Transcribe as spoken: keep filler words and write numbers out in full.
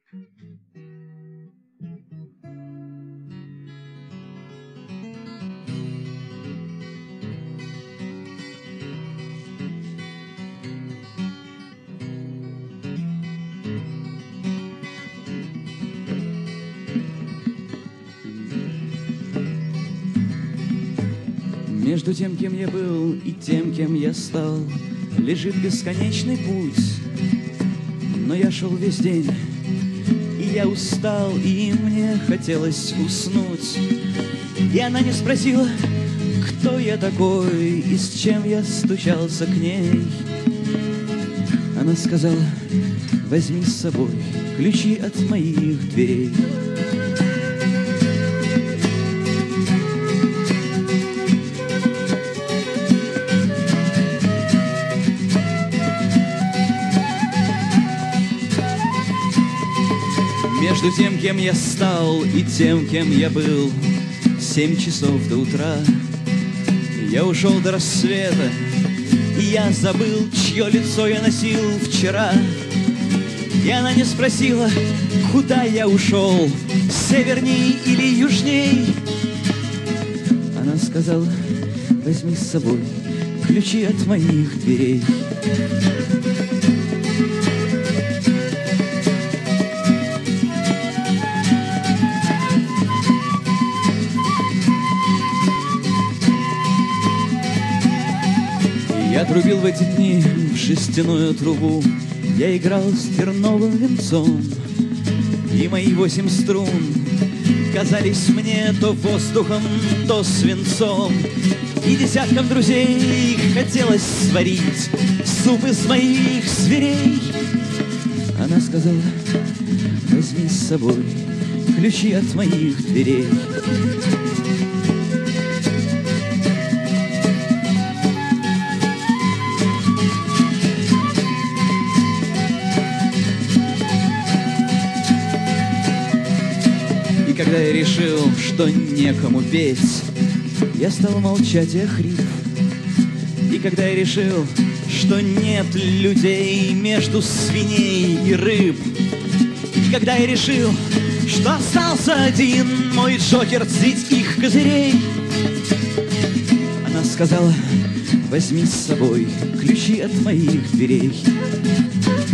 Между тем, кем я был, и тем, кем я стал, лежит бесконечный путь. Но я шел весь день, и я устал, и мне хотелось уснуть. И она не спросила, кто я такой и с чем я стучался к ней. Она сказала: возьми с собой ключи от моих дверей. Между тем, кем я стал, и тем, кем я был, семь часов до утра. Я ушел до рассвета, и я забыл, чье лицо я носил вчера. И она не спросила, куда я ушел, северней или южней. Она сказала: возьми с собой ключи от моих дверей. Я трубил в эти дни в шестяную трубу, я играл с терновым венцом, и мои восемь струн казались мне то воздухом, то свинцом. И десяткам друзей хотелось сварить суп из моих зверей. Она сказала: возьми с собой ключи от моих дверей. Когда я решил, что некому петь, я стал молчать и охрип. И когда я решил, что нет людей между свиней и рыб, и когда я решил, что остался один мой джокер среди их козырей, она сказала: возьми с собой ключи от моих дверей.